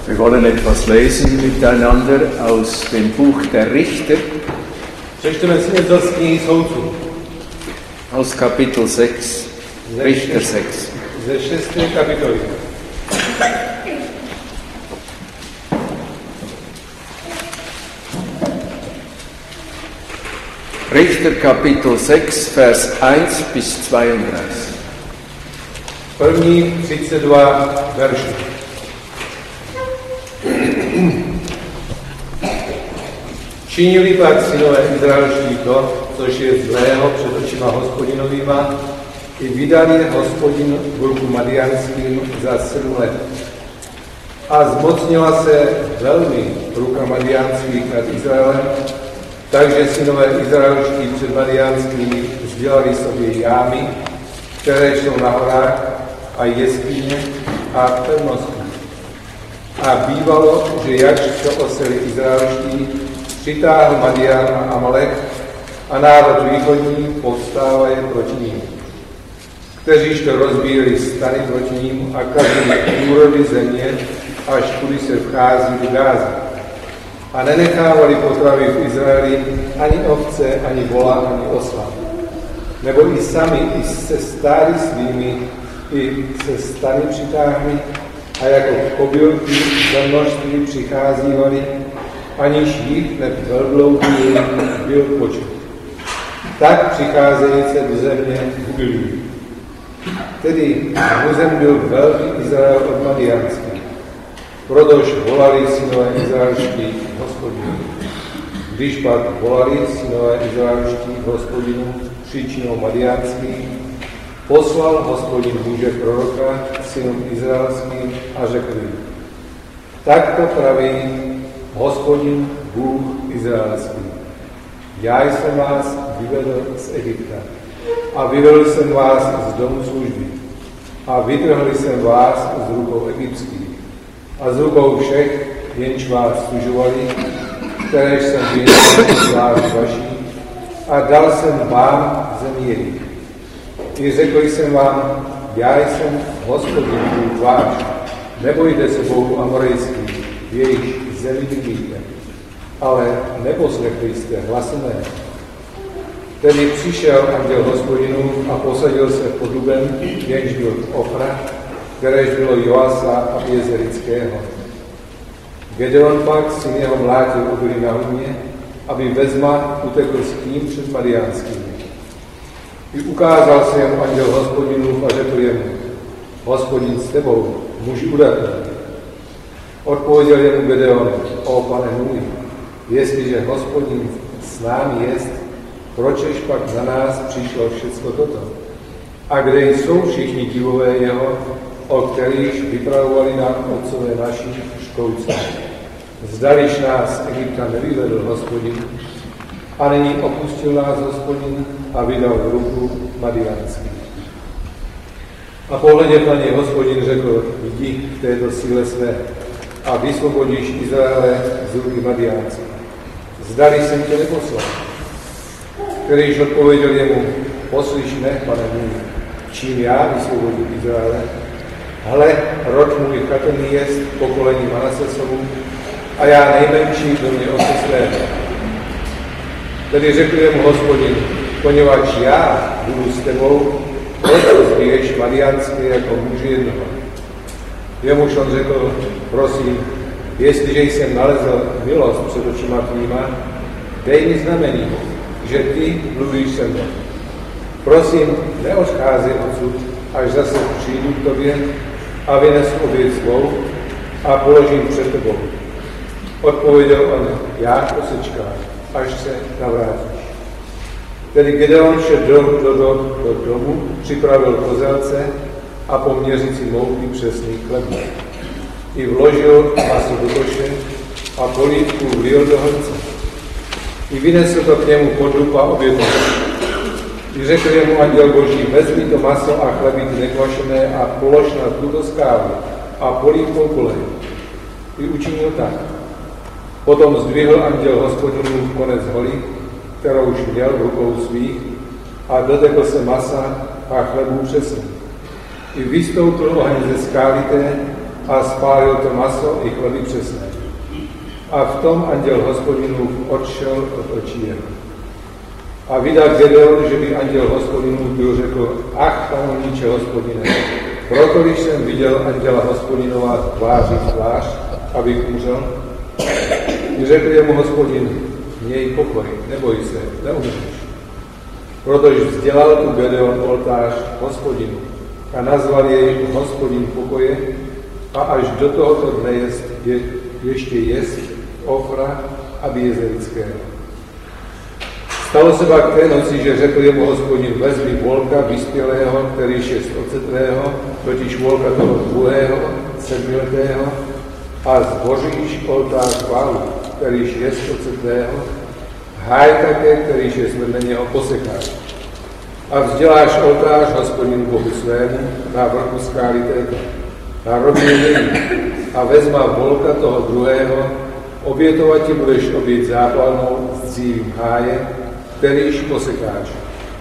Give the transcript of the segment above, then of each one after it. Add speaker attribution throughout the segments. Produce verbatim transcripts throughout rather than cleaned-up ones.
Speaker 1: Wir wollen etwas lesen miteinander aus dem Buch der Richter, aus Kapitel sechs, Richter sechs. Richter Kapitel sechs, Vers eins bis zweiunddreißig.
Speaker 2: První třicet dva verše. Činili pak synové izraelští to, což je zlého před očima Hospodinovýma, i vydali Hospodin v ruku Madianským za sedm let. A zmocnila se velmi ruka Madianských nad Izraelem, takže synové izraelští před Madianskými sdělali sobě jámy, které jsou na horách, a jeskyně a pevnosti. A bývalo, že jakž to oseli izraelští, přitáhl Madian a Amalek a národ východní povstávaje proti ním, kteříž to rozbíjeli stany proti ním a kazili úrody země, až kudy se vchází do Gázy. A nenechávali potravy v Izraeli ani ovce, ani vola, ani osla. Nebo i sami i se stády svými i se stany přitáhli a jako kobylky za množství přicházívali, aniž jich hned velbloudí byl počet. Tak přicházejíce do země hubili. Tedy Huzem byl velký Izrael od Madianských, protož volali synové izraelští Hospodinu. Když pak volali synové izraelští Hospodinu příčinou Madianských, poslal Hospodin muže proroka synům izraelským a řekl jim: takto praví Hospodin Bůh izraelský. Já jsem vás vyvedl z Egypta a vyvedl jsem vás z domu služby a vytrhl jsem vás z rukou egyptských a z rukou všech, jenž vás služovali, které jsem vyhnul z vás vaší, a dal jsem vám zemi jejich. I řekl jsem vám: já jsem Hospodin Bůh váš, nebojte se Bohu amorejským, v jejich zemi bydlíte, ale neposlechli jste hlasu mé. Tedy přišel anděl Hospodinu a posadil se pod dubem, jenž byl Ofra, kteréž bylo Joasa a Jezerického. Gedeon pak syn jeho mlátil obilí na humě, aby vezma utekl s tím před Madianskými. I ukázal se jemu anděl Hospodinův a řekl jemu: Hospodin s tebou, muži udatný. Odpověděl jemu Gedeon: o pane můj, jestliže Hospodin s námi jest, pročež pak za nás přišlo všecko toto? A kde jsou všichni divové jeho, o kterých vypravovali nám otcové naši škouce? Zdališ nás Egypta nevyvedl Hospodin, a nyní opustil nás Hospodin a vydal v ruku Madianských. A pohleděv na něj Hospodin řekl: jdi v této síle své a vysvobodíš Izraele z ruky Madianských. Zdali jsem tě neposlal. Kterýž odpověděl jemu: poslyš mne, pane můj, čím já vysvobodím Izraele? Hle, rod můj chatrný jest pokolení Manasesovu a já nejmenší do mě otce svého. Tedy řekl jemu Hospodin: poněvadž já budu s tebou, proto zbiješ Madianské jako muži jednoho. Jemuž on řekl: prosím, jestliže jsem nalezl milost před očima tvýma, dej mi znamení, že ty mluvíš se mnou. Prosím, neodcházej odsud, až zase přijdu k tobě a vynesu oběť svou a položím před tebou. Odpověděl on: já posečkám, až se navrátíš. Tedy Gedeon šel do, do, do, do domu, připravil kozelce a po měřici mouky přesný chlebů. I vložil maso do koše a polívku vlil do hrnce. I vynesl to k němu pod dub a obětoval. I řekl jemu anděl Boží: vezmi to maso a chleby nekvašené a polož na tuto skálu a polívkou kolej. I učinil tak. Potom zdvihl anděl Hospodinův konec hory, kterou už měl v rukou svých, a dotekl se masa a chlebů přesně. I vystoupil oheň ze skály té a spálil to maso i chleby přesné. A v tom anděl Hospodinův odšel od očí jeho. A vydal Gedeon, že by anděl Hospodinův byl řekl, ach, panovníče Hospodine, proto když jsem viděl anděla Hospodinova tváří v tvář, abych umřel, i řekl jemu Hospodin, měj pokoj, neboj se, neumřeš. Protože vzdělal tu Gedeon oltář Hospodinu a nazval jej Hospodin pokoje a až do tohoto dne jest, je, ještě jest Ofra Abiezerického. Stalo se pak té noci, že řekl jemu Hospodin, vezmi volka vyspělého, kterýž je stocetvého, totiž volka toho druhého, sedmiletého, a zboříš oltář Bálu, kterýž je stocetvého, háj také, kterýž je vedle něho posekáš. A vzděláš oltář Hospodinu Bohu svému na vrchu skály této, na rovně její, a vezma volka toho druhého, obětovat ti budeš oběť zápalnou s dřívím háje, kterýž posekáš.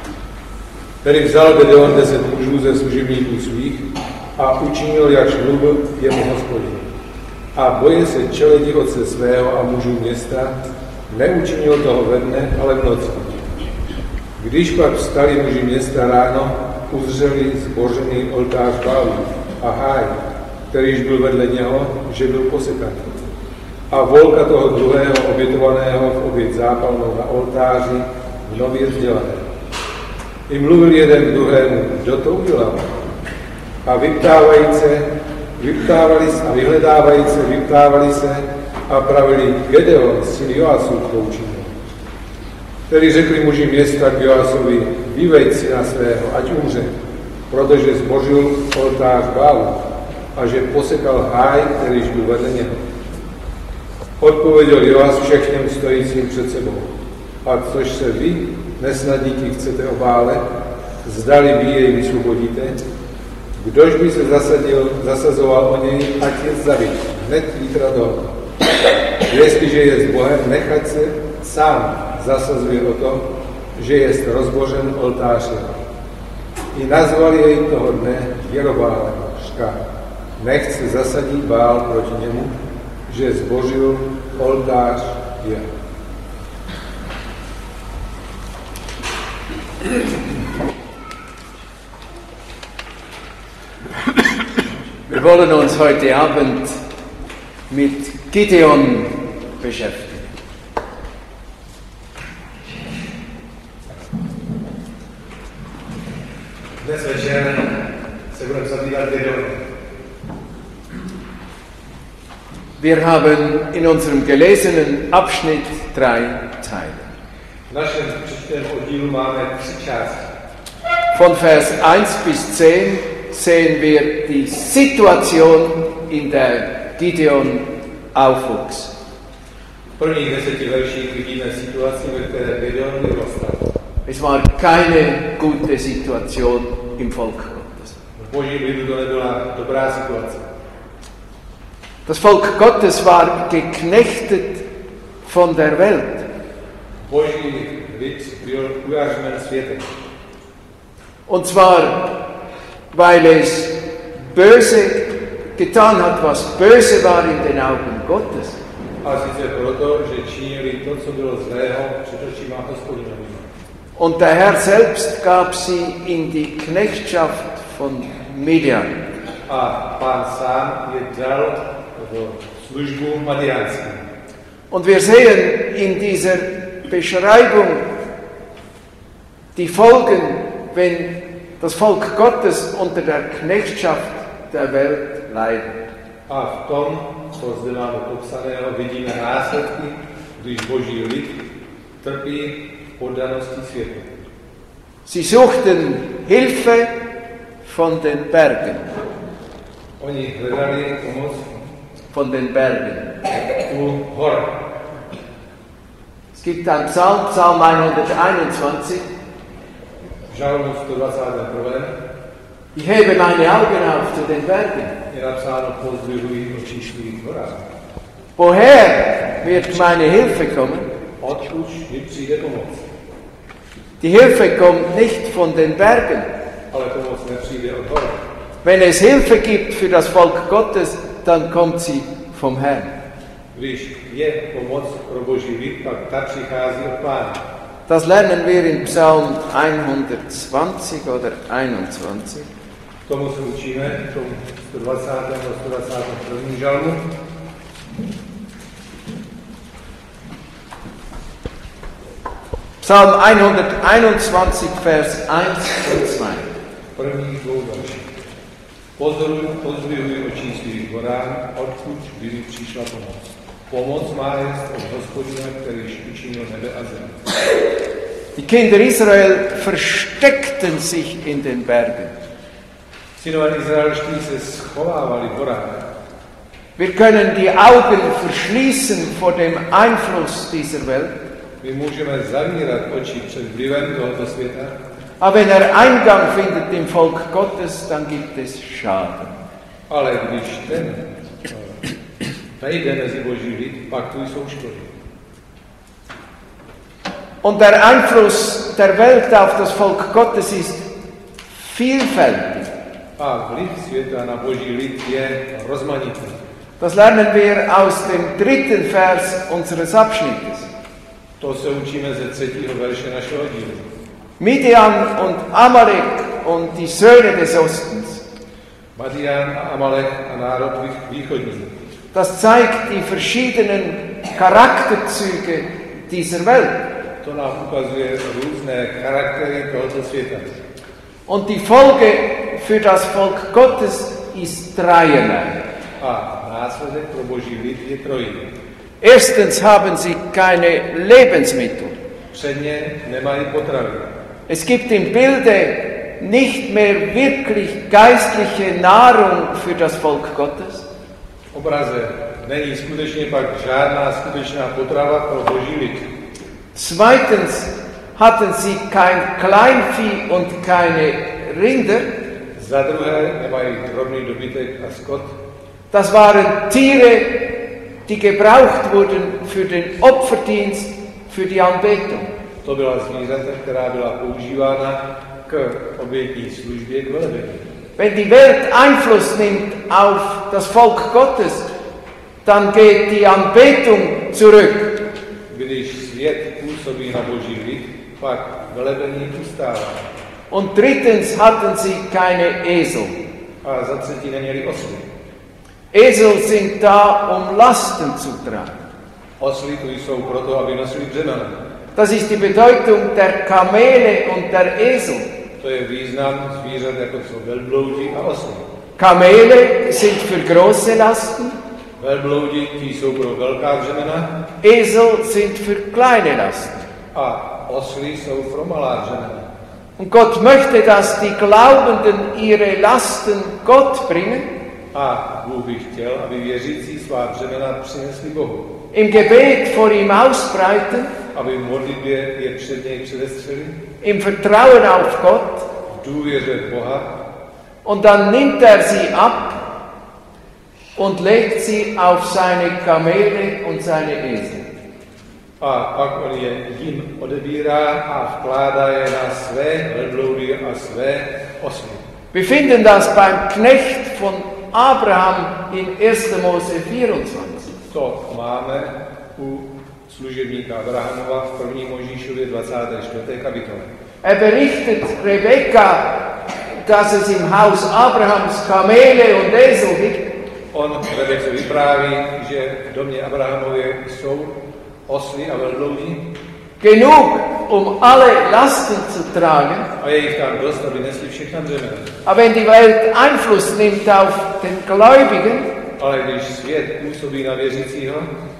Speaker 2: Tedy vzal Gedeon deset mužů ze služebníků svých a učinil, jakž mluvil jemu Hospodin. A boje se čeledi otce svého a mužů města, neučinil toho ve dne, ale v noci. Když pak vstali muži města ráno, uzřeli zbořený oltář Bálu a háj, kterýž byl vedle něho, že byl posekaný. A volka toho druhého obětovaného v oběť zápalnou na oltáři v nově vzdělané. I mluvil jeden druhému, kdo to udělal. A vyptávají se, vyptávali se a vyhledávají se, vyptávali se a pravili Gedeon, syn Joasův, to učinil. Který řekli muži města k Joasovi, vyveď syna svého, ať umře, protože zbořil oltář Bálu a že posekal háj, kterýž byl vedle něho. Odpověděl Joas všechněm stojícím před sebou. A což se vy, nesnadníky, chcete obálet, zdali vy jej vysvobodíte, kdož by se zasadil, zasazoval o něj, ať je zabit, hned zítra do. Jestliže je s Bohem, nechať se sám zasazuje o to, že je rozbořen oltář. I nazvali jej toho dne Jerobálem, ška. Nechť se zasadí Bál proti němu, že zbořil oltář je.
Speaker 1: Wir wollen uns heute Abend mit Gideon beschäftigen.
Speaker 2: Dnes večer se budeme zabývat Gideonem.
Speaker 1: Wir haben in unserem gelesenen Abschnitt drei Teile.
Speaker 2: V našem přečteném oddílu máme tři části.
Speaker 1: Von Vers eins bis zehn sehen wir die Situation, in der Gideon aufwuchs.
Speaker 2: V prvních deseti verších vidíme situaci, ve které Gideon vyrostl.
Speaker 1: Es war keine gute Situation im Volk Gottes.
Speaker 2: V Božím lidu to nebyla dobrá situace.
Speaker 1: Das Volk Gottes war geknechtet von der Welt.
Speaker 2: Boží lid byl ujařmen světem.
Speaker 1: Und zwar, weil es böse getan hat, was böse war in den Augen Gottes.
Speaker 2: A sice proto, že činili to, co bylo zlého před očima Hospodinovými.
Speaker 1: Und der Herr selbst gab sie in die Knechtschaft von Midian.
Speaker 2: A Pán sám je dal do službu Madianskou.
Speaker 1: Und wir sehen in dieser Beschreibung die Folgen, wenn das Volk Gottes unter der Knechtschaft der Welt leidet.
Speaker 2: A v tom, co zde máme popsaného, vidíme následky, když Boží lid trpí poddanosti světu.
Speaker 1: Sie suchten Hilfe von den Bergen.
Speaker 2: Oni hledali pomoc
Speaker 1: Von den Bergen.
Speaker 2: u hor.
Speaker 1: Es gibt einen Psalm, Psalm hunderteinundzwanzig.
Speaker 2: V Žalmu sto dvacet jedna.
Speaker 1: Ich hebe meine Augen auf zu den Bergen.
Speaker 2: Je napsáno, pozdvihují oči svých horách.
Speaker 1: Woher wird meine Hilfe kommen?
Speaker 2: Odkud mi přijde pomoc?
Speaker 1: Die Hilfe kommt nicht von den Bergen.
Speaker 2: Ale pomoc nepřijde od hor.
Speaker 1: Wenn es Hilfe gibt für das Volk Gottes, dann kommt sie vom Herrn.
Speaker 2: Když je pomoc pro Boží lid, pak ta přichází od Pána.
Speaker 1: Das lernen wir in Psalm hundertzwanzig oder einundzwanzig.
Speaker 2: K tomu se učíme v tom sto dvacátém a sto dvacátém prvním žalmu.
Speaker 1: Psalm hunderteinundzwanzig, Vers eins und zwei.
Speaker 2: Prvních dvou verších. Pozoruj, pozdvihuj očí svých horám, odkud by mi přišla pomoc. Pomoc má jest od Hospodina, kterýž učinil nebe a zem.
Speaker 1: Die Kinder Israel versteckten sich in den Bergen.
Speaker 2: Synové izraelští se schovávali v horách.
Speaker 1: Wir können die Augen verschließen vor dem Einfluss dieser Welt.
Speaker 2: My můžeme zavírat oči před vlivem tohoto světa.
Speaker 1: Aber wenn er Eingang findet im Volk Gottes, dann gibt es Schaden.
Speaker 2: Ale když ten vejde mezi Boží lid, pak tu jsou škody.
Speaker 1: Und der Einfluss der Welt auf das Volk Gottes ist vielfältig.
Speaker 2: A vliv světa na Boží lid je rozmanitý.
Speaker 1: Das lernen wir aus dem dritten Vers unseres Abschnittes.
Speaker 2: To se učíme ze třetího verše našeho dílu.
Speaker 1: Midian und Amalek und die Söhne des Ostens.
Speaker 2: Madian a Amalek a národ východní.
Speaker 1: Das zeigt die verschiedenen Charakterzüge dieser Welt.
Speaker 2: To nám ukazuje různé charaktery tohoto světa.
Speaker 1: Und die Folge für das Volk Gottes ist dreierlei.
Speaker 2: A následek pro Boží lid je trojí.
Speaker 1: Erstens haben sie keine Lebensmittel.
Speaker 2: Předně nemají potravy.
Speaker 1: Es gibt im Bilde nicht mehr wirklich geistliche Nahrung für das Volk Gottes.
Speaker 2: V obraze není skutečně pak žádná skutečná potrava pro Boží lid.
Speaker 1: Zweitens hatten sie kein Kleinvieh und keine Rinder.
Speaker 2: Za druhé nemají drobný dobytek a skot.
Speaker 1: Das waren Tiere, die gebraucht wurden für den Opferdienst, für die Anbetung.
Speaker 2: To byla zvířata, která byla používána k obětní službě, k velebení.
Speaker 1: Wenn die Welt Einfluss nimmt auf das Volk Gottes, dann geht die Anbetung zurück.
Speaker 2: Když svět působí na Boží lid, pak velebení ustává.
Speaker 1: Und drittens hatten sie keine Esel.
Speaker 2: A za třetí neměli osly.
Speaker 1: Esel sind da, um Lasten zu tragen.
Speaker 2: Osly tu jsou proto, aby nosili břemena.
Speaker 1: Das ist die Bedeutung der Kamele und der Esel.
Speaker 2: To je význam zvířat, jako jsou velbloudi a osly.
Speaker 1: Kamele sind für große Lasten.
Speaker 2: Velbloudi, ti jsou pro velká břemena.
Speaker 1: Esel sind für kleine Lasten.
Speaker 2: A osly jsou pro malá břemena.
Speaker 1: Und Gott möchte, dass die Glaubenden ihre Lasten Gott bringen.
Speaker 2: A Bůh by chtěl, aby věřící svá břemena přinesli Bohu.
Speaker 1: Im Gebet vor ihm ausbreiten.
Speaker 2: Aby v modlitbě je před něj předestřeli.
Speaker 1: Im Vertrauen auf Gott.
Speaker 2: V důvěře v Boha.
Speaker 1: Und dann nimmt er sie ab und legt sie auf seine Kamele und seine Esel.
Speaker 2: A pak on je jim odebírá a vkládá je na své velbloudy a své osly.
Speaker 1: Wir finden das beim Knecht von Abraham in erster Mose vierundzwanzig.
Speaker 2: To máme u služebníka Abrahamova v první Mojžíšově dvacáté čtvrté kapitole.
Speaker 1: Er berichtet Rebekka, dass es im Haus Abrahams Kamele und Esel gibt.
Speaker 2: On Rebece vypráví, že v domě Abrahamově jsou osly a velbloudi.
Speaker 1: Genug, um alle Lasten zu tragen.
Speaker 2: A je jich tam dost, aby nesli všechna břemena.
Speaker 1: Aber wenn die Welt Einfluss nimmt auf den Gläubigen,
Speaker 2: ale když svět působí na věřícího,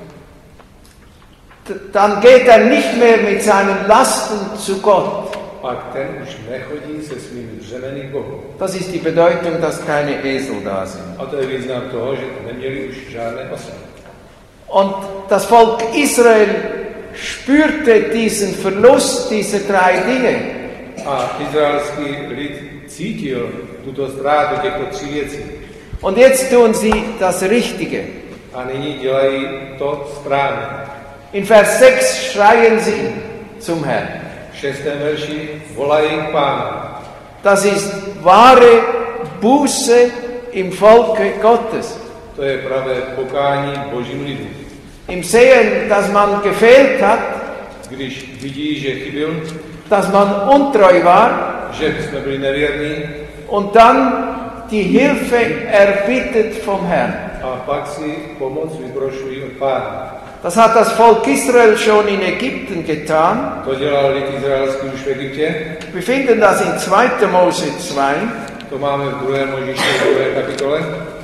Speaker 1: dann geht er nicht mehr mit seinen Lasten zu Gott.
Speaker 2: Pak ten už nechodí se svými břemeny k Bohu.
Speaker 1: Das ist die Bedeutung, dass keine Esel da sind.
Speaker 2: A to je význam toho, že neměli už žádné osly.
Speaker 1: Und das Volk Israel spürte diesen Verlust dieser drei Dinge.
Speaker 2: A izraelský lid cítil tuto ztrátu těchto tří věcí.
Speaker 1: Und jetzt tun sie das Richtige.
Speaker 2: A nyní dělají to správně.
Speaker 1: In Vers sechs schreien sie zum Herrn.
Speaker 2: V šestém verši volají k Pánu.
Speaker 1: Das ist wahre Buße im Volke Gottes.
Speaker 2: To je pravé pokání Božím lidu.
Speaker 1: Im Sehen, dass man gefehlt hat,
Speaker 2: Když vidí, že chybil,
Speaker 1: dass man untreu war
Speaker 2: že jsme byli nevěrní,
Speaker 1: und dann die Hilfe erbittet vom Herrn.
Speaker 2: a pak si pomoc vyprošují od Pána.
Speaker 1: Das hat das Volk Israel schon in Ägypten getan.
Speaker 2: To dělal lid izraelský už v Egyptě.
Speaker 1: Wir finden das in zweiter Mose zwei.
Speaker 2: To máme v druhé Mojžíšové druhé kapitole.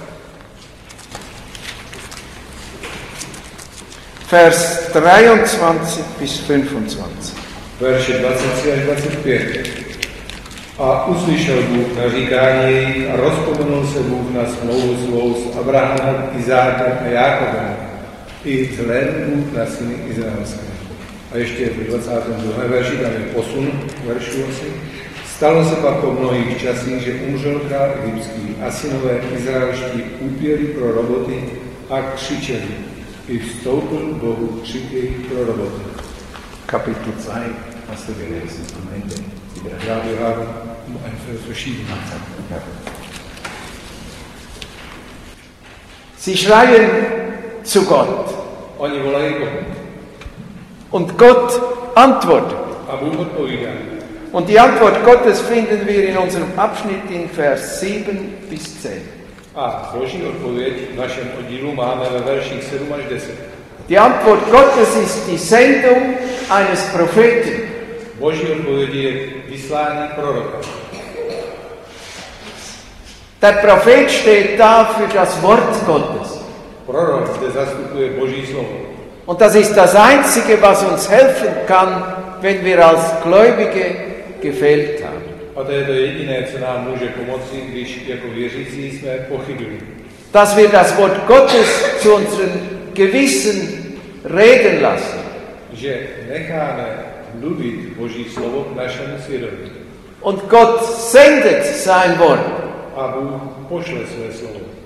Speaker 1: Vers dreiundzwanzig bis fünfundzwanzig.
Speaker 2: Verše dvacet tři až dvacet pět. A uslyšel Bůh na říkání jejich a rozpomenul se Bůh na smlouvu svou s Abrahamem, Izákem a Jákobem. I zhlédl Bůh na syny izraelské. A ještě v dvacátém druhém verši, tam je posun veršu asi. Stalo se pak po mnohých časích, že umřel král egyptský a synové izraelští úpěli pro roboty a křičeli. I vstoupil Bohu křiky pro roboty.
Speaker 1: Kapitel zwei.
Speaker 2: Hast du gelesen am Ende? Ja, wir haben ein Vers verschieden.
Speaker 1: Sie schreien zu Gott.
Speaker 2: Oni volají Bohu.
Speaker 1: Und Gott antwortet.
Speaker 2: A Bůh odpovídá.
Speaker 1: Und die Antwort Gottes finden wir in unserem Abschnitt in Vers sieben bis zehn.
Speaker 2: A Boží odpověď v našem oddílu máme ve verších sedm až deset.
Speaker 1: Die Antwort Gottes ist die Sendung eines Propheten.
Speaker 2: Boží odpověď je vyslání proroka.
Speaker 1: Der Prophet steht da für das Wort Gottes.
Speaker 2: Prorok zde zastupuje Boží slovo.
Speaker 1: Und das ist das Einzige, was uns helfen kann, wenn wir als Gläubige gefehlt haben.
Speaker 2: A to je to jediné, co nám může pomoci, když jako věřící jsme pochybili.
Speaker 1: Dass wir das Wort Gottes zu unserem Gewissen reden lassen.
Speaker 2: Že necháme mluvit Boží slovo k našemu svědomí.
Speaker 1: Und Gott sendet sein Wort.
Speaker 2: A Bůh pošle své slovo.